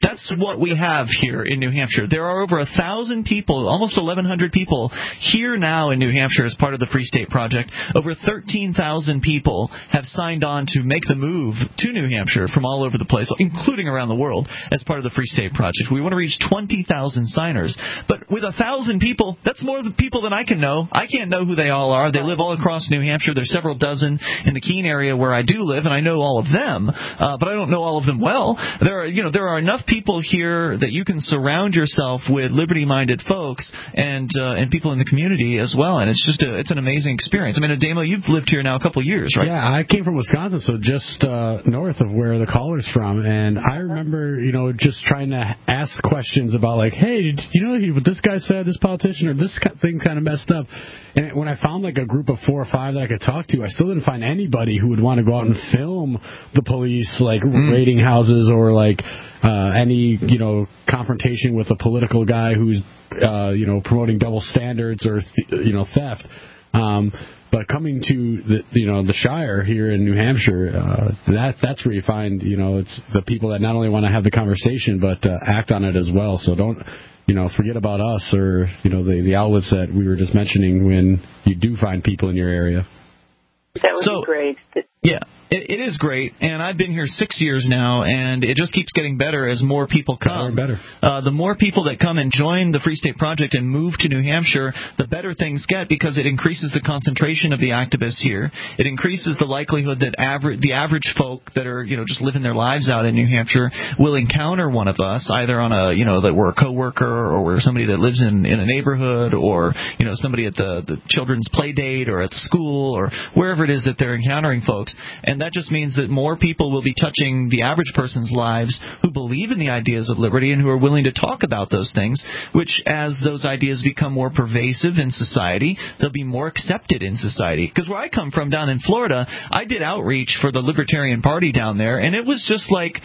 That's what we have here in New Hampshire. There are over a thousand people, almost eleven hundred people here now in New Hampshire as part of the Free State Project. Over thirteen thousand people have signed on to make the move to New Hampshire from all over the place, including around the world, as part of the Free State Project. We want to reach twenty thousand signers. But with a thousand people, that's more people than I can know. I can't know who they all are. They live all across New Hampshire. There's several dozen in the Keene area where I do live, and I know all of them, uh, but I don't know all of them well. There are, you know, there are enough people here that you can surround yourself with liberty-minded folks and uh, and people in the community as well, and it's just a, it's an amazing experience. I mean, Ademo, you've lived here now a couple of years, right? Yeah, I came from Wisconsin, so just uh, north of where the caller's from, and I remember, you know, just trying to ask questions about, like, hey, did you know what this guy said, this politician, or this thing kind of messed up? And when I found, like, a group of four or five that I could talk to, I still didn't find anybody who would want to go out and film the police, like, mm. raiding houses or, like, uh, any, you know, confrontation with a political guy who's, uh, you know, promoting double standards or, th- you know, theft. Um, but coming to the, you know, the Shire here in New Hampshire, uh, that that's where you find, you know, it's the people that not only want to have the conversation but uh, act on it as well. So don't, you know, forget about us or, you know, the the outlets that we were just mentioning when you do find people in your area. That would so, be great. Yeah, it, it is great, and I've been here six years now, and it just keeps getting better as more people come. Better, better. Uh, the more people that come and join the Free State Project and move to New Hampshire, the better things get because it increases the concentration of the activists here. It increases the likelihood that average, the average folk that are, you know, just living their lives out in New Hampshire will encounter one of us, either on a, you know, that we're a coworker or we're somebody that lives in, in a neighborhood or, you know, somebody at the, the children's play date or at the school or wherever it is that they're encountering folks. And that just means that more people will be touching the average person's lives who believe in the ideas of liberty and who are willing to talk about those things, which as those ideas become more pervasive in society, they'll be more accepted in society. Because where I come from down in Florida, I did outreach for the Libertarian Party down there, and it was just like...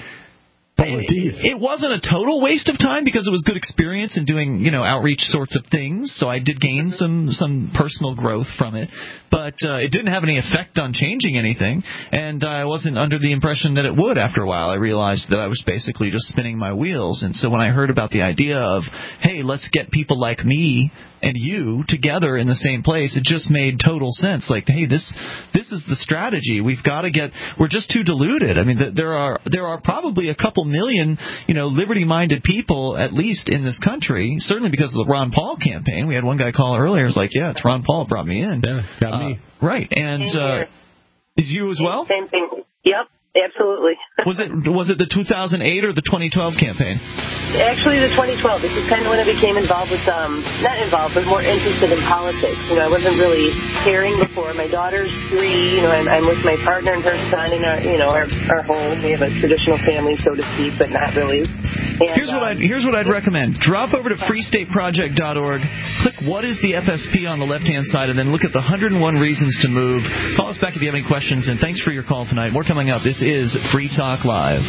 It, it wasn't a total waste of time because it was good experience in doing, you know, outreach sorts of things. So I did gain some some personal growth from it, but uh, it didn't have any effect on changing anything. And I wasn't under the impression that it would. After a while, I realized that I was basically just spinning my wheels. And so when I heard about the idea of, hey, let's get people like me and you together in the same place, it just made total sense. Like, hey, this this is the strategy. We've got to get. We're just too diluted. I mean, there are there are probably a couple million, you know, liberty-minded people at least in this country. Certainly because of the Ron Paul campaign. We had one guy call earlier. It's like, yeah, it's Ron Paul brought me in. Yeah, got uh, me. Right, and uh, is you as well? Same thing. Yep. Absolutely. Was it was it the two thousand eight or the twenty twelve campaign? Actually, the twenty twelve. This is kind of when I became involved with, um, not involved, but more interested in politics. You know, I wasn't really caring before. My daughter's three. You know, I'm, I'm with my partner and her son in our, you know, our, our home. We have a traditional family, so to speak, but not really. And, here's what I'd here's what I'd recommend. Drop over to free state project dot org. Click what is the F S P on the left-hand side, and then look at the one hundred one reasons to move. Call us back if you have any questions, and thanks for your call tonight. More coming up. This is Free Talk Live.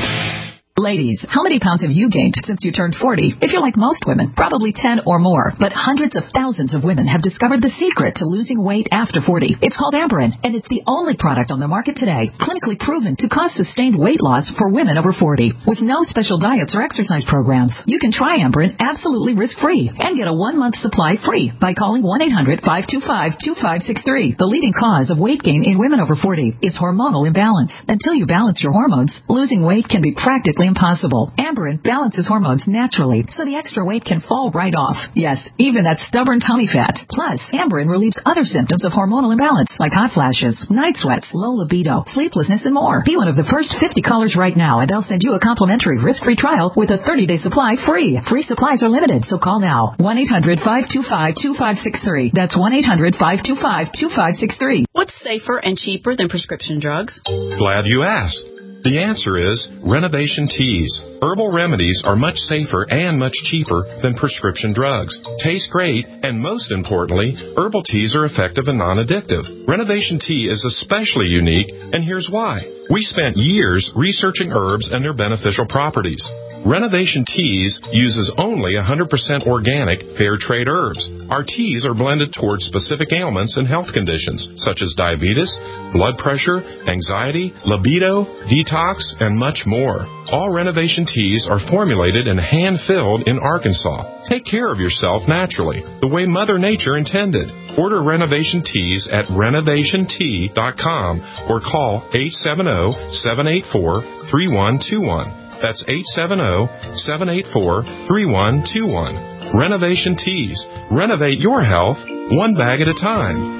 Ladies, how many pounds have you gained since you turned forty? If you're like most women, probably ten or more. But hundreds of thousands of women have discovered the secret to losing weight after forty. It's called Amberen, and it's the only product on the market today clinically proven to cause sustained weight loss for women over forty. With no special diets or exercise programs, you can try Amberen absolutely risk-free and get a one-month supply free by calling one eight hundred five two five two five six three. The leading cause of weight gain in women over forty is hormonal imbalance. Until you balance your hormones, losing weight can be practically impossible. Amberen balances hormones naturally, so the extra weight can fall right off. Yes, even that stubborn tummy fat. Plus, Amberen relieves other symptoms of hormonal imbalance, like hot flashes, night sweats, low libido, sleeplessness, and more. Be one of the first fifty callers right now, and they'll send you a complimentary risk-free trial with a thirty-day supply free. Free supplies are limited, so call now. one eight hundred five two five two five six three. That's one eight hundred five two five two five six three. What's safer and cheaper than prescription drugs? Glad you asked. The answer is Renovation Teas. Herbal remedies are much safer and much cheaper than prescription drugs. Taste great, and most importantly, herbal teas are effective and non-addictive. Renovation Tea is especially unique, and here's why. We spent years researching herbs and their beneficial properties. Renovation Teas uses only one hundred percent organic, fair trade herbs. Our teas are blended towards specific ailments and health conditions, such as diabetes, blood pressure, anxiety, libido, detox, and much more. All Renovation Teas are formulated and hand-filled in Arkansas. Take care of yourself naturally, the way Mother Nature intended. Order Renovation Teas at renovation tea dot com or call eight seven zero, seven eight four, three one two one. That's eight seven zero, seven eight four, three one two one. Renovation Teas. Renovate your health one bag at a time.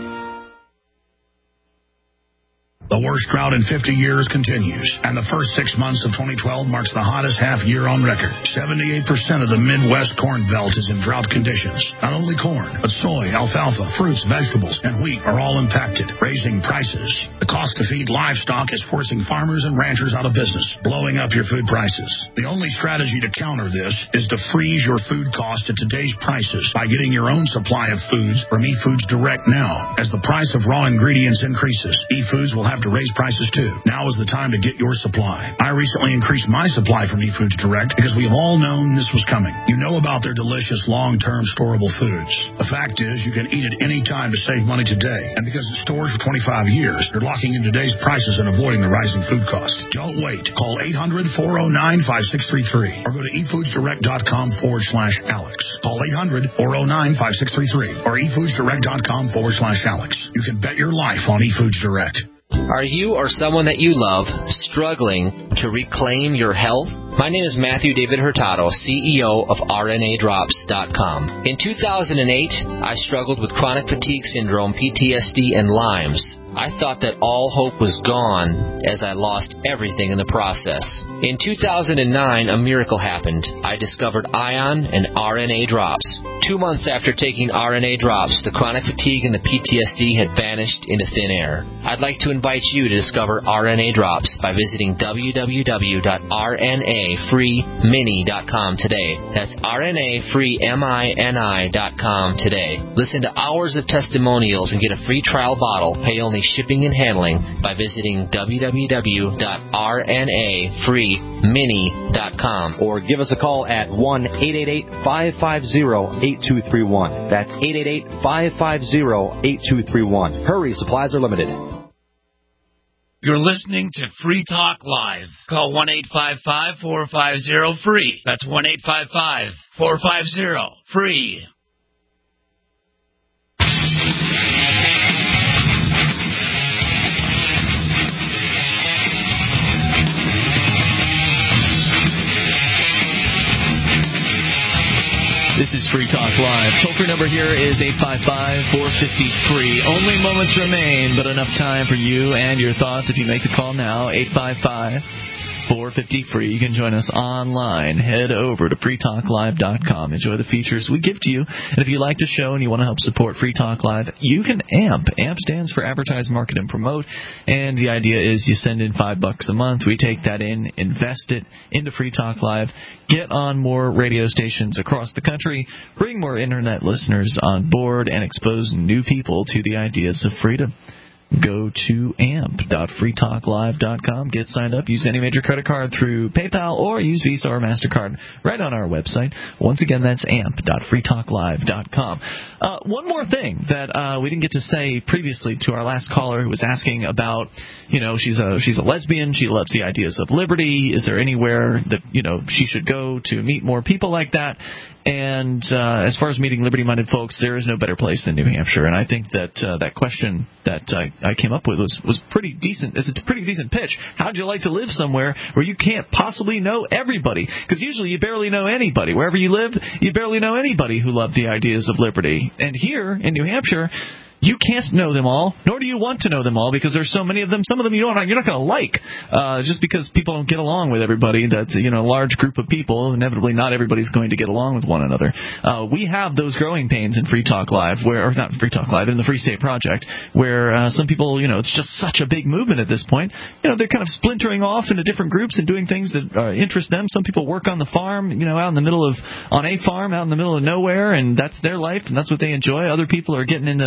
The worst drought in fifty years continues, and the first six months of twenty twelve marks the hottest half year on record. seventy-eight percent of the Midwest corn belt is in drought conditions. Not only corn, but soy, alfalfa, fruits, vegetables, and wheat are all impacted, raising prices. The cost to feed livestock is forcing farmers and ranchers out of business, blowing up your food prices. The only strategy to counter this is to freeze your food cost at today's prices by getting your own supply of foods from eFoods Direct now. As the price of raw ingredients increases, eFoods will have to raise prices too. Now is the time to get your supply. I recently increased my supply from eFoods Direct because we have all known this was coming. You know about their delicious long-term storable foods. The fact is you can eat it any time to save money today. And because it's stored for twenty-five years, you're locking in today's prices and avoiding the rising food cost. Don't wait. Call eight hundred, four oh nine, five six three three or go to efoodsdirect.com forward slash Alex. Call eight hundred, four oh nine, five six three three or efoodsdirect.com forward slash Alex. You can bet your life on eFoods Direct. Are you or someone that you love struggling to reclaim your health? My name is Matthew David Hurtado, C E O of R N A drops dot com. In two thousand eight, I struggled with chronic fatigue syndrome, P T S D, and Lyme's. I thought that all hope was gone as I lost everything in the process. In two thousand nine, a miracle happened. I discovered Ion and R N A drops. Two months after taking R N A drops, the chronic fatigue and the P T S D had vanished into thin air. I'd like to invite you to discover R N A drops by visiting w w w dot r n a free mini dot com today. That's R N A free mini dot com today. Listen to hours of testimonials and get a free trial bottle. Pay only shipping and handling by visiting w w w dot r n a free mini dot com or give us a call at one eight eight eight, five five zero, eight two three one. That's eight eight eight, five five zero, eight two three one. Hurry, supplies are limited. You're listening to Free Talk Live. Call one eight five five, four five zero, free. That's one eight five five, four five zero, free. This is Free Talk Live. Toll-free number here is eight five five, four five three. Only moments remain, but enough time for you and your thoughts if you make the call now. eight five five, four five three. You can join us online. Head over to free talk live dot com. Enjoy the features we give to you. And if you like the show and you want to help support Free Talk Live, you can AMP. AMP stands for Advertise, Market, and Promote. And the idea is you send in five bucks a month. We take that in, invest it into Free Talk Live, get on more radio stations across the country, bring more internet listeners on board, and expose new people to the ideas of freedom. Go to amp dot free talk live dot com, get signed up, use any major credit card through PayPal, or use Visa or MasterCard right on our website. Once again, that's amp dot free talk live dot com. Uh, one more thing that uh, we didn't get to say previously to our last caller who was asking about, you know, she's a she's a lesbian, she loves the ideas of liberty. Is there anywhere that, you know, she should go to meet more people like that? And uh, as far as meeting liberty-minded folks, there is no better place than New Hampshire. And I think that uh, that question that I, I came up with was, was pretty decent. It's a pretty decent pitch. How'd you like to live somewhere where you can't possibly know everybody? Because usually you barely know anybody. Wherever you live, you barely know anybody who loved the ideas of liberty. And here in New Hampshire, you can't know them all, nor do you want to know them all, because there's so many of them. Some of them you don't, you're not going to like, uh, just because people don't get along with everybody. That's, you know, a large group of people. Inevitably, not everybody's going to get along with one another. Uh, we have those growing pains in Free Talk Live, where, or not Free Talk Live, in the Free State Project, where uh, some people, you know, it's just such a big movement at this point. You know, they're kind of splintering off into different groups and doing things that uh, interest them. Some people work on the farm, you know, out in the middle of, on a farm out in the middle of nowhere, and that's their life, and that's what they enjoy. Other people are getting into the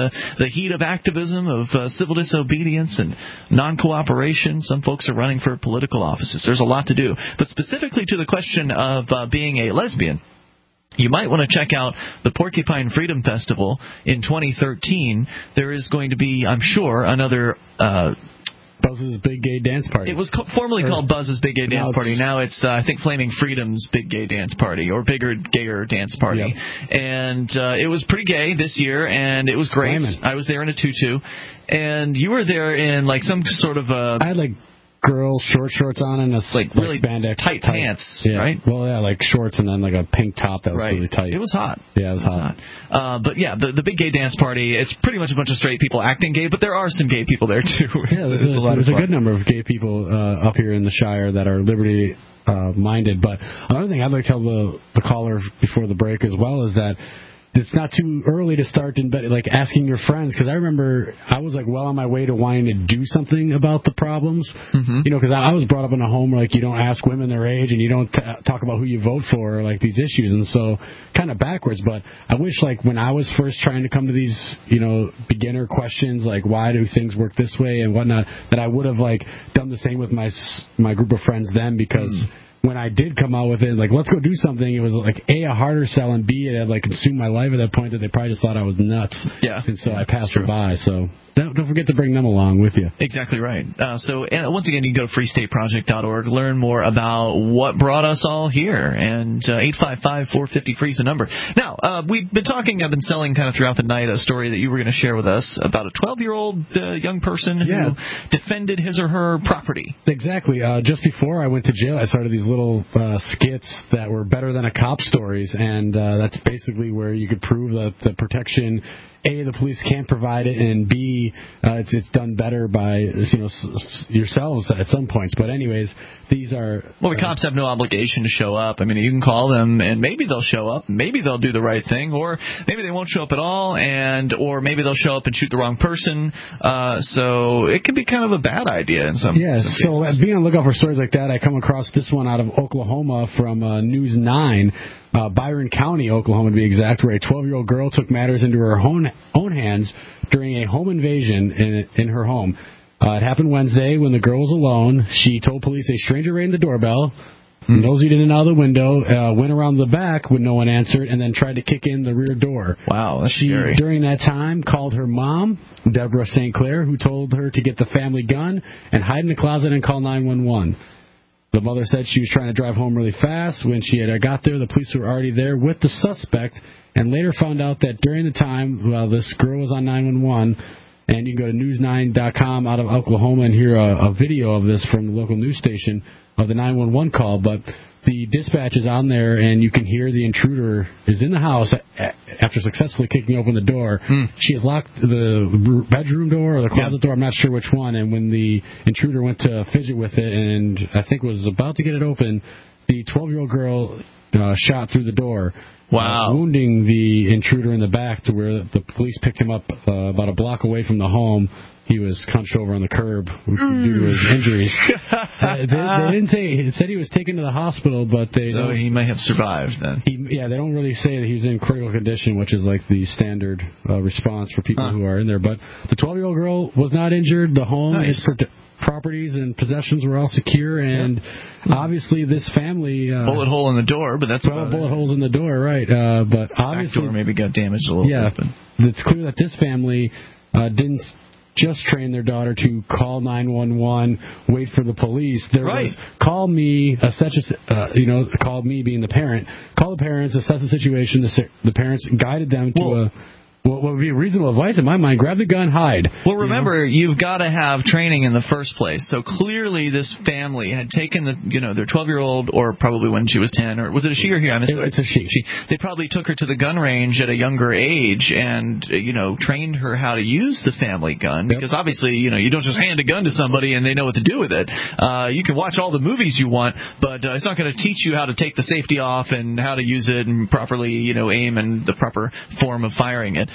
heat of activism, of uh, civil disobedience and non-cooperation. Some folks are running for political offices. There's a lot to do. But specifically to the question of uh, being a lesbian, you might want to check out the Porcupine Freedom Festival in twenty thirteen. There is going to be, I'm sure, another... Uh, Buzz's Big Gay Dance Party. It was co- formerly or, called Buzz's Big Gay Dance Party. Now it's, uh, I think, Flaming Freedom's Big Gay Dance Party, or Bigger, Gayer Dance Party. Yep. And uh, it was pretty gay this year, and it was great. Flamin'. I was there in a tutu. And you were there in, like, some sort of a... I had, like... girls short shorts on and a like really spandex tight, tight pants, yeah. right? Well, yeah, like shorts and then like a pink top that was right. really tight. It was hot. Yeah, it was, it was hot. hot. Uh, but yeah, the the big gay dance party. It's pretty much a bunch of straight people acting gay, but there are some gay people there too. Yeah, there's, a, a, there's a good number of gay people uh, up here in the Shire that are liberty uh, minded. But another thing I'd like to tell the the caller before the break as well is that it's not too early to start in bed, like asking your friends, because I remember I was like well on my way to wanting to do something about the problems, mm-hmm. you know, because I, I was brought up in a home where like you don't ask women their age and you don't t- talk about who you vote for or like these issues, and so kind of backwards. But I wish like when I was first trying to come to these, you know, beginner questions like why do things work this way and whatnot, that I would have like done the same with my my group of friends then, because. Mm. When I did come out with it, like, let's go do something, it was, like, A, a harder sell, and B, it had, like, consumed my life at that point that they probably just thought I was nuts. Yeah. And so yeah, I passed it by. So don't, don't forget to bring them along with you. Exactly right. Uh, so, and once again, you can go to free state project dot org, learn more about what brought us all here. And uh, eight five five, four five zero, free is the number. Now, uh, we've been talking, I've been selling kind of throughout the night a story that you were going to share with us about a twelve-year-old uh, young person yeah. who defended his or her property. Exactly. Uh, just before I went to jail, I started these little uh, skits that were better than a cop stories, and uh, that's basically where you could prove that the protection, A, the police can't provide it, and B, uh, it's it's done better by you know s- yourselves at some points. But anyways, these are well, the uh, cops have no obligation to show up. I mean, you can call them, and maybe they'll show up, maybe they'll do the right thing, or maybe they won't show up at all, and or maybe they'll show up and shoot the wrong person. Uh, so it can be kind of a bad idea in some. Yeah. some so uh, being on the lookout for stories like that, I come across this one out of Oklahoma from uh, News nine. Uh, Byron County, Oklahoma to be exact, where a twelve-year-old girl took matters into her own, own hands during a home invasion in, in her home. Uh, it happened Wednesday when the girl was alone. She told police a stranger rang the doorbell, hmm. nosed in and out of the window, uh, went around the back when no one answered, and then tried to kick in the rear door. Wow, that's she, scary. During that time, called her mom, Deborah Saint Clair, who told her to get the family gun and hide in the closet and call nine one one. The mother said she was trying to drive home really fast. When she had got there, the police were already there with the suspect, and later found out that during the time while this girl was on nine one one, and you can go to news nine dot com out of Oklahoma and hear a, a video of this from the local news station of the nine one one call, but the dispatch is on there, and you can hear the intruder is in the house after successfully kicking open the door. Hmm. She has locked the bedroom door or the closet yeah. door, I'm not sure which one, and when the intruder went to fidget with it and I think was about to get it open, the twelve-year-old girl uh, shot through the door. Wow. Uh, wounding the intruder in the back to where the police picked him up uh, about a block away from the home. He was hunched over on the curb mm. due to his injuries. uh, they, they didn't say. It said he was taken to the hospital, but they so don't, he may have survived then. He, yeah, they don't really say that he was in critical condition, which is like the standard uh, response for people huh. who are in there. But the twelve-year-old girl was not injured. The home, nice. its pro- properties and possessions were all secure, and yep. obviously this family uh, bullet hole in the door, but that's well, bullet it. holes in the door, right? Uh, but obviously, back door maybe got damaged a little yeah, bit. Yeah, it's clear that this family uh, didn't just train their daughter to call nine one one, wait for the police. There right. was call me, assess, uh, you know, call me being the parent, call the parents, assess the situation. The, the parents guided them to well, a. What would be reasonable advice in my mind? Grab the gun, hide. Well, remember, you know? You've got to have training in the first place. So clearly, this family had taken the, you know, their twelve-year-old, or probably when she was ten, or was it a she or he? I missed it, it's a she. she. They probably took her to the gun range at a younger age and, you know, trained her how to use the family gun. Yep. Because obviously, you know, you don't just hand a gun to somebody and they know what to do with it. Uh, you can watch all the movies you want, but uh, it's not going to teach you how to take the safety off and how to use it and properly, you know, aim and the proper form of firing it.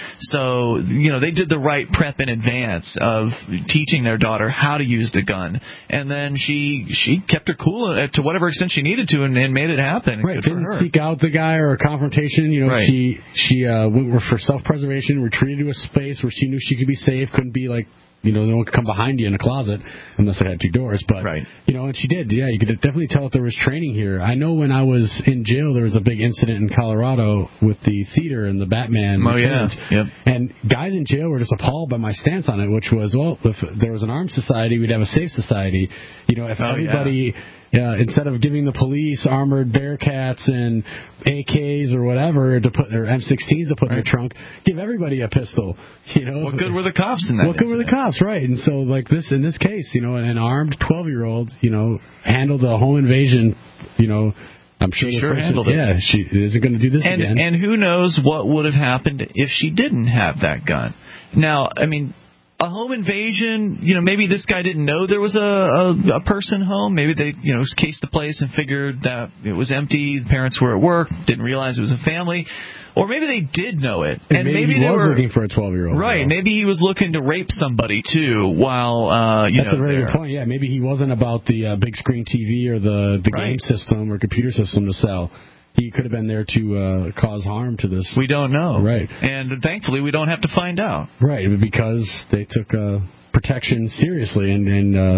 So, you know, they did the right prep in advance of teaching their daughter how to use the gun. And then she she kept her cool to whatever extent she needed to and, and made it happen. Right, Good for didn't her. seek out the guy or a confrontation. You know, Right. she she uh, went for self-preservation, retreated to a space where she knew she could be safe, couldn't be like, you know, no one could come behind you in a closet unless it had two doors. But, right. you know, and she did. Yeah, you could definitely tell that there was training here. I know when I was in jail, there was a big incident in Colorado with the theater and the Batman. Oh, yeah. Yep. And guys in jail were just appalled by my stance on it, which was, well, if there was an armed society, we'd have a safe society. You know, if Oh, everybody... Yeah. Yeah, instead of giving the police armored Bearcats and A Ks or whatever to put their M sixteens to put in their trunk, give everybody a pistol. You know, What good were the cops in that? What good were the cops, right? And so, like this in this case, you know, an armed twelve-year-old, you know, handled a home invasion. You know, I'm sure She the sure person, handled it. Yeah, she isn't going to do this and, again. And who knows what would have happened if she didn't have that gun. Now, I mean, a home invasion, you know, maybe this guy didn't know there was a, a, a person home. Maybe they, you know, cased the place and figured that it was empty. The parents were at work, didn't realize it was a family. Or maybe they did know it. And, and maybe, maybe he they was were looking for a twelve-year-old. Right. girl. Maybe he was looking to rape somebody, too, while, uh, you That's know. a very there. good point. Yeah, maybe he wasn't about the uh, big screen T V or the, the Right. game system or computer system to sell. He could have been there to uh, cause harm to this. We don't know. Right. And thankfully, we don't have to find out. Right, because they took uh, protection seriously and, and uh,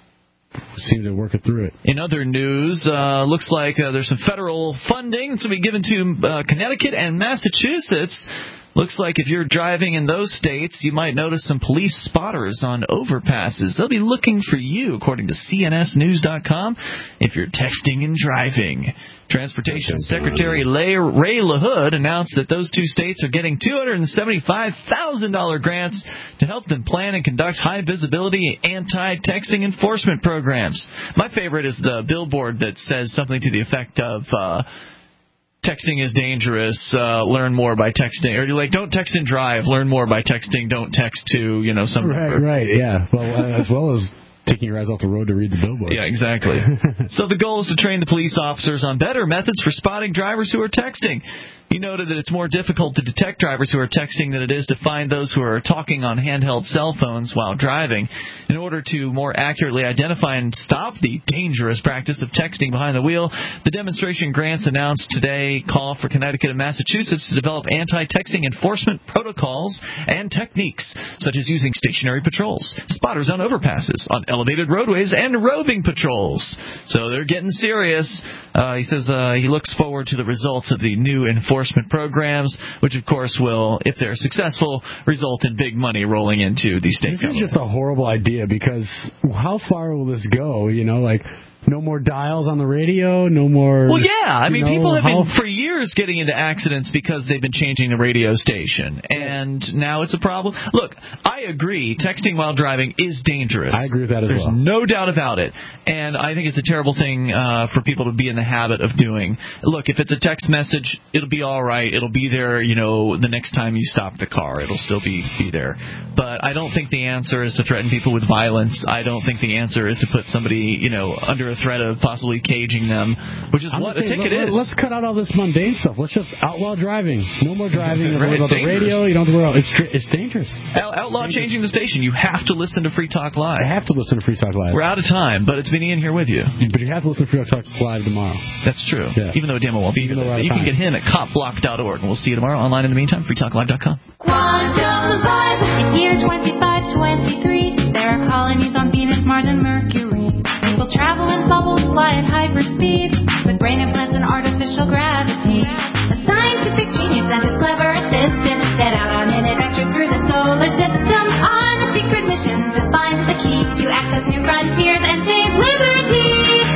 seemed to work it through it. In other news, uh, looks like uh, there's some federal funding to be given to uh, Connecticut and Massachusetts. Looks like if you're driving in those states, you might notice some police spotters on overpasses. They'll be looking for you, according to C N S News dot com, if you're texting and driving. Transportation Secretary Ray LaHood announced that those two states are getting two hundred seventy-five thousand dollars grants to help them plan and conduct high-visibility anti-texting enforcement programs. My favorite is the billboard that says something to the effect of... Uh, Texting is dangerous. Uh, learn more by texting. Or like, don't text and drive. Learn more by texting. Don't text to, you know, some Right, number. right, yeah. Well, uh, as well as taking your eyes off the road to read the billboard. Yeah, exactly. So the goal is to train the police officers on better methods for spotting drivers who are texting. He noted that it's more difficult to detect drivers who are texting than it is to find those who are talking on handheld cell phones while driving. In order to more accurately identify and stop the dangerous practice of texting behind the wheel, the demonstration grants announced today call for Connecticut and Massachusetts to develop anti-texting enforcement protocols and techniques, such as using stationary patrols, spotters on overpasses, on elevated roadways, and roving patrols. So they're getting serious. Uh, he says uh, he looks forward to the results of the new enforcement programs, which of course will, if they're successful, result in big money rolling into the state This government. is just a horrible idea because how far will this go? You know, like no more dials on the radio, no more. Well, yeah. I mean, know, people have how, been for years getting into accidents because they've been changing the radio station, and now it's a problem. Look, I agree. Texting while driving is dangerous. I agree with that as There's well. no doubt about it, and I think it's a terrible thing uh, for people to be in the habit of doing. Look, if it's a text message, it'll be all right. It'll be there, you know, the next time you stop the car. It'll still be be there. But I don't think the answer is to threaten people with violence. I don't think the answer is to put somebody, you know, under a threat of possibly caging them, which is I'm what a saying, ticket let, is. Let's cut out all this mundane stuff. Let's just outlaw driving. No more driving. You don't Right, worry about it's the radio. You don't have to worry about it's it's dangerous. Out- Outlaw changing the station. You have to listen to Free Talk Live. I have to listen to Free Talk Live. We're out of time, but it's been Ian here with you. But you have to listen to Free Talk Live tomorrow. That's true. Yeah. Even though Demo won't be here. Even though we're out of You can time. get him at cop block dot org, and we'll see you tomorrow online in the meantime. free talk live dot com. Quantum Vibe, it's year twenty-five twenty-three. There are colonies on Venus, Mars, and Mercury. People travel in bubbles, fly at hyperspeed, with brain implants and artificial gravity. A scientific genius and his clever assistant set out on an adventure through the solar system on a secret mission to find the key to access new frontiers and save liberty.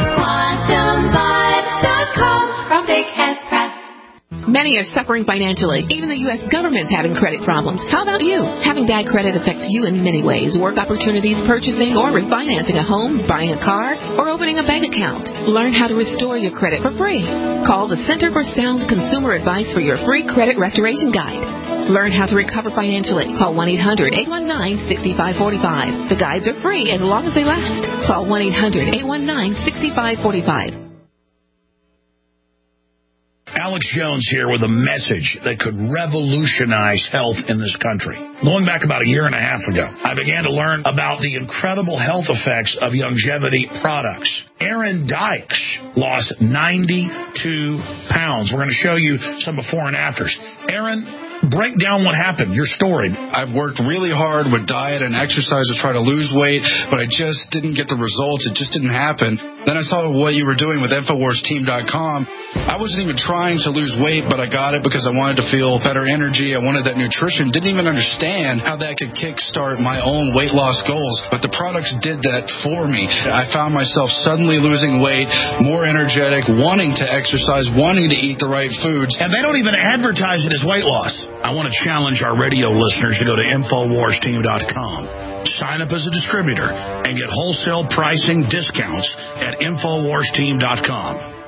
quantum vibe dot com from Big Head Press. Many are suffering financially. Even the U S government's having credit problems. How about you? Having bad credit affects you in many ways. Work opportunities, purchasing or refinancing a home, buying a car, or opening a bank account. Learn how to restore your credit for free. Call the Center for Sound Consumer Advice for your free credit restoration guide. Learn how to recover financially. Call one eight hundred eight one nine six five four five. The guides are free as long as they last. Call one eight hundred eight one nine six five four five. Alex Jones here with a message that could revolutionize health in this country. Going back about a year and a half ago, I began to learn about the incredible health effects of longevity products. Aaron Dykes lost ninety-two pounds. We're going to show you some before and afters. Aaron, break down what happened, your story. I've worked really hard with diet and exercise to try to lose weight, but I just didn't get the results. It just didn't happen. Then I saw what you were doing with Infowars Team dot com. I wasn't even trying to lose weight, but I got it because I wanted to feel better energy. I wanted that nutrition. Didn't even understand how that could kickstart my own weight loss goals, but the products did that for me. I found myself suddenly losing weight, more energetic, wanting to exercise, wanting to eat the right foods. And they don't even advertise it as weight loss. I want to challenge our radio listeners to go to Infowars Team dot com. Sign up as a distributor and get wholesale pricing discounts at Infowars Team dot com.